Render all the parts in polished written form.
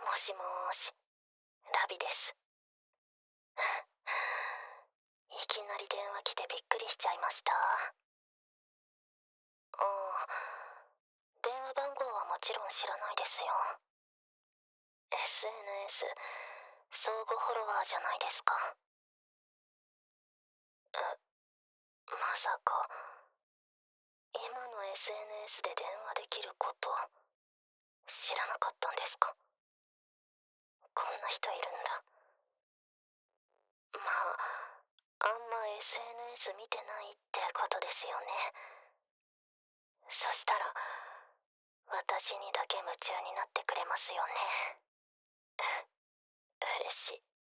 もしもーし、ラビです。いきなり電話来てびっくりしちゃいました。電話番号はもちろん知らないですよ。SNS、相互フォロワーじゃないですか。まさか、今の SNS で電話できること知らなかったんですか？こんな人いるんだ。まあ、あんま SNS 見てないってことですよね。そしたら、私にだけ夢中になってくれますよね。嬉しい。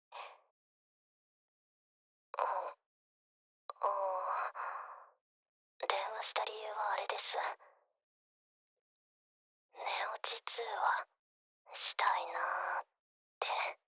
電話した理由はあれです。寝落ち通話したいなーって。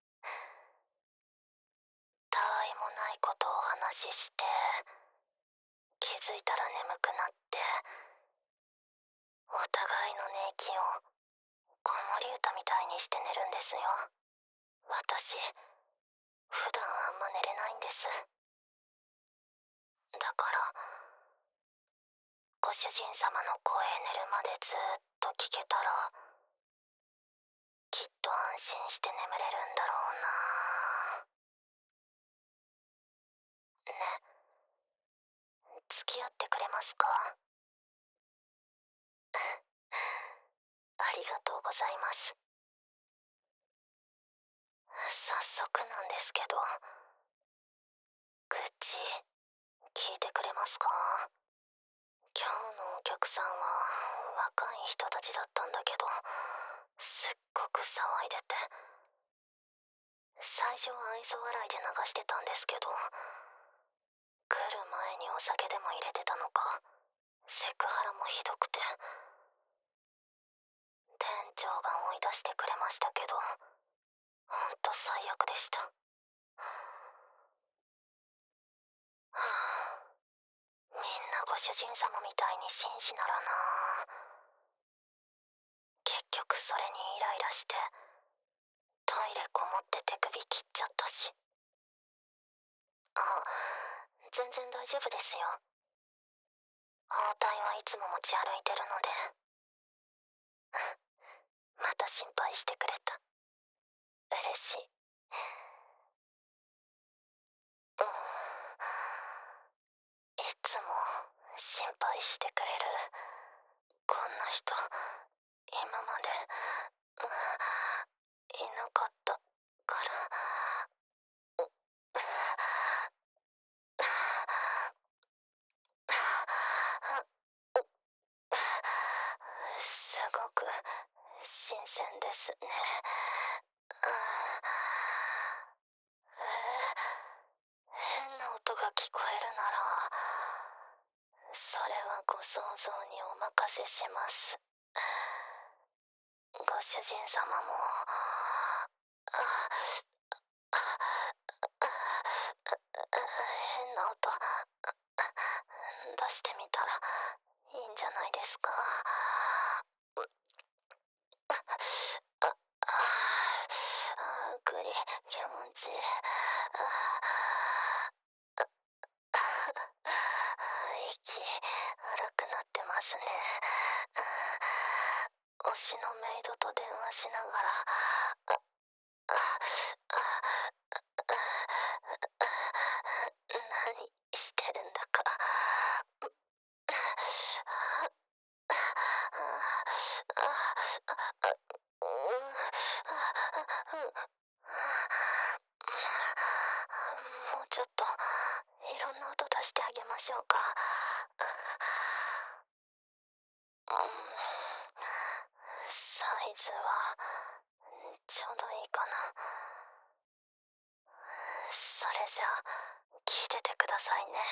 たわいもないことをお話しして、気づいたら眠くなって、お互いの寝息を子守歌みたいにして寝るんですよ。私、普段あんま寝れないんです。だから、ご主人様の声寝るまでずーっと聞けたら、きっと安心して眠れるんだろうな。ね、付き合ってくれますか？ありがとうございます。早速なんですけど、愚痴聞いてくれますか？今日のお客さんは若い人たちだったんだけど、すっごく騒いでて、最初は愛想笑いで流してたんですけど、来る前にお酒でも入れてたのか、セクハラもひどくて、店長が追い出してくれましたけど、ほんと最悪でした。はあ、みんなご主人様みたいに紳士ならな。結局それにイライラして、トイレこもって手首切っちゃったし。全然大丈夫ですよ。包帯はいつも持ち歩いてるので。また心配してくれた。嬉しい。うん。いつも心配してくれる。こんな人、今まで、いなかったから。すごく新鮮ですね。変な音が聞こえるなら、それはご想像にお任せします。ご主人様も、変な音出してみたらいいんじゃないですか。ぐり気持ちいい。息荒くなってますね。推しのメイドと電話しながら、何してるんだか。もうちょっといろんな音出してあげましょうか。サイズはちょうどいいかな。それじゃあ聞いててくださいね。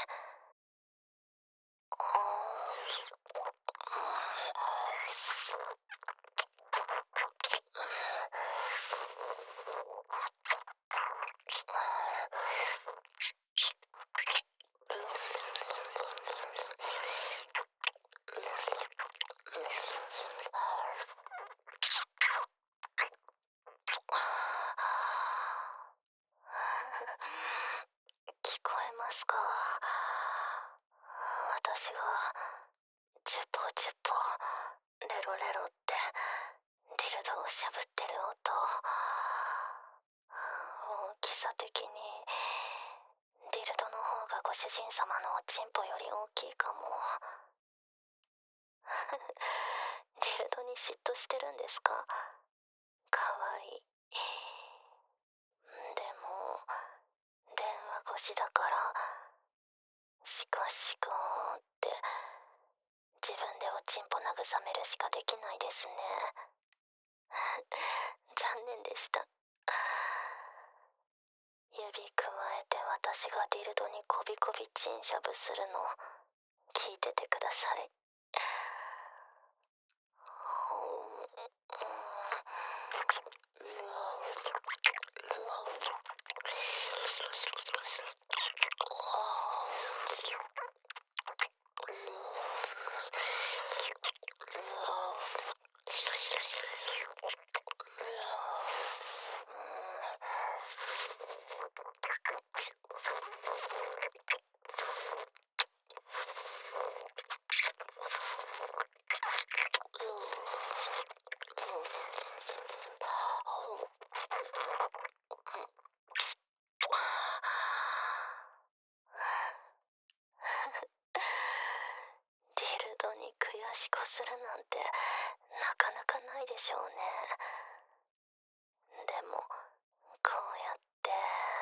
私がチュポチュポレロレロってディルドをしゃぶってる音、大きさ的にディルドの方がご主人様のおちんぽより大きいかも。ディルドに嫉妬してるんですか？かわいい。でも電話越しだからシコシコって自分でおちんぽ慰めるしかできないですね。残念でした。指くわえて私がディルドにこびこびチンしゃぶするの聞いててください。ディルドに悔しこするなんてなかなかないでしょうね。でもこうやって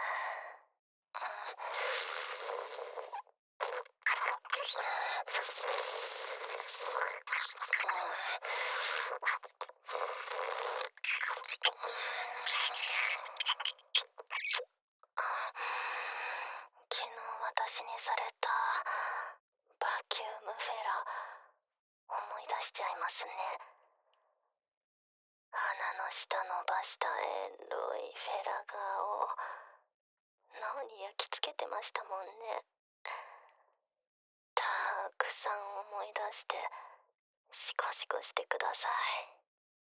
昨日私にされたバキュームフェラ思い出しちゃいますね。鼻の下伸ばしたエロいフェラガーを脳に焼き付けてましたもんね。たくさん思い出してシコシコしてください。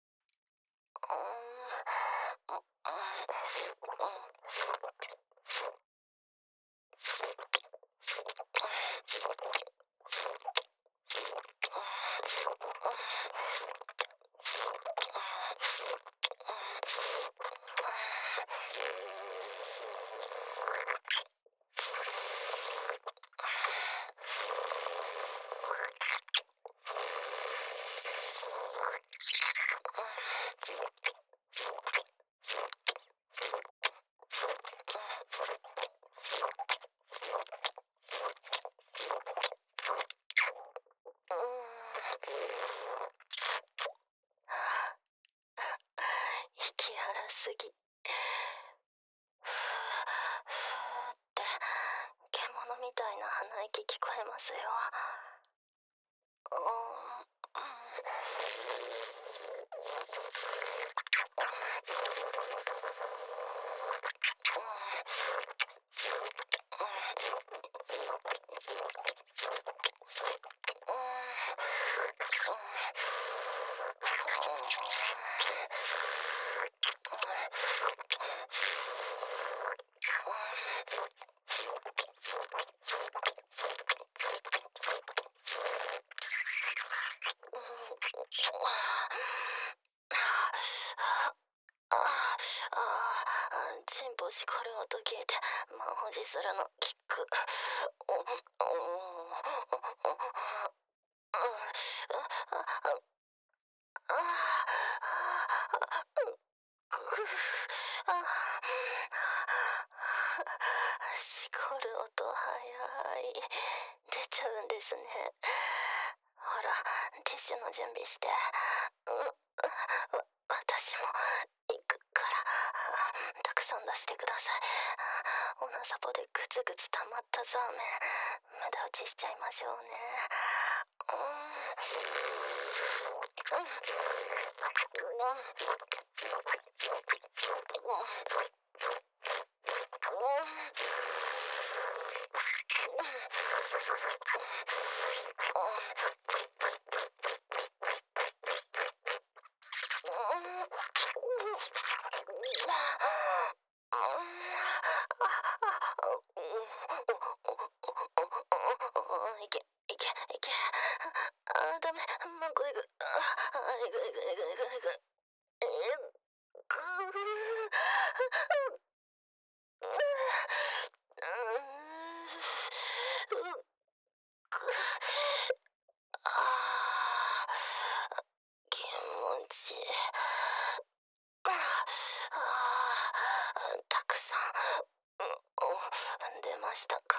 息荒すぎ。ふーふーって獣みたいな鼻息聞こえますよ。チンポしこる音聞いて満保持するのキック。しこる音早い。出ちゃうんですね。ほらティッシュの準備して。私も行くからたくさん出してください。オナサポでグツグツ溜まったザーメン無駄打ちしちゃいましょうね。いけいけ、 いけ。ダメ。もうこれが、いくいくいくいくいく。ぐあ気持ちいい。たくさん、出ましたか。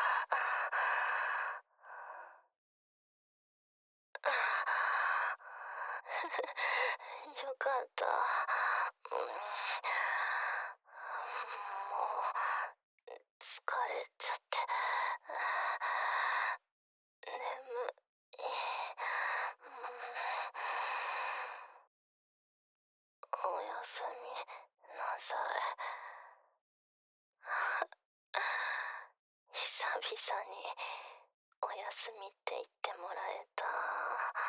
よかった。もう、疲れちゃって。眠い。おやすみなさい。久々におやすみって言ってもらえた。